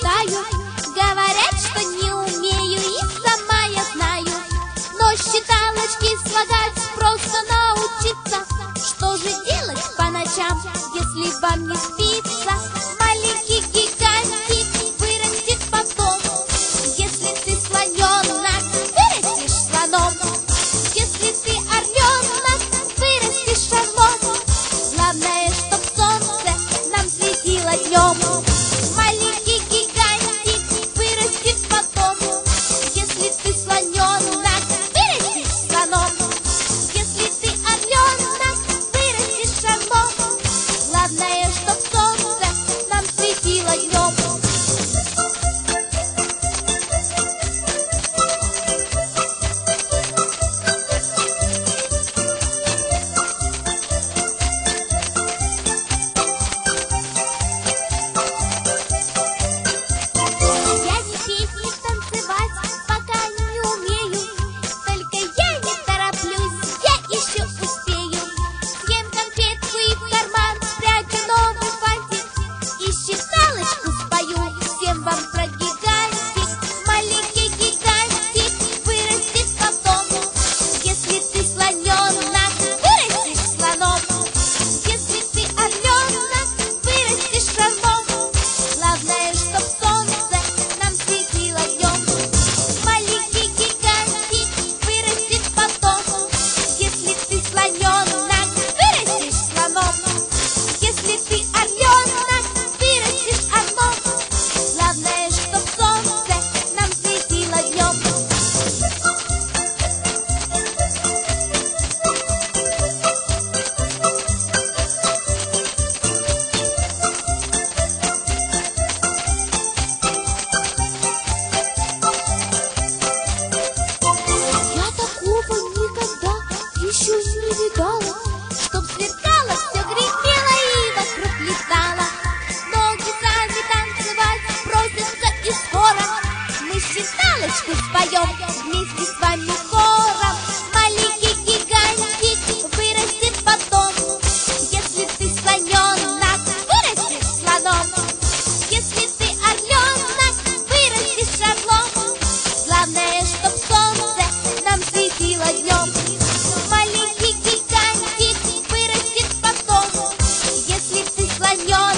мечтаю. Говорят, что не умею, и сама я знаю. Но считалочки слагать просто научиться. Что же делать по ночам, если вам не спится? Маленький гигантик вырастет потом. Если ты слоненок, вырастешь слоном. Если ты орленок, вырастешь орлом. Главное, чтоб солнце нам светило днем. Маленький гигантик вырастет потом. Если ты слоненок, вырастешь слоном. Если ты орленок, вырастешь орлом. Главное, чтоб солнце нам светило днем. Я не петь, не танцевать пока не умею. Только я не тороплюсь, я еще успею. Съем конфетку и в карман спрячу новый фантик. И считалочку спою всем вам про гигантик. Маленький гигантик вырастет потом. Если ты слоненок, вырастешь слоном. Если ты орленок, вырастешь орлом. Главное, чтоб солнце нам светило днем. Маленький гигантик вырастет потом. Если ты слоненок, вырастешь слоном. Если ты орленок, вырастешь орлом. Главное, чтоб солнце нам светило днем. Я такого никогда еще не видала, чтоб сверкало, все гремело и вокруг летало. Ноги сами танцевать просятся и скоро. Мы считалочку споем вместе с вами хором. Маленький гигантик вырастет потом. Если ты слоненок, вырастешь слоном. Если ты орленок, вырастешь орлом. Главное, чтоб солнце нам светило днем. Маленький гигантик вырастет потом. Если ты слоненок,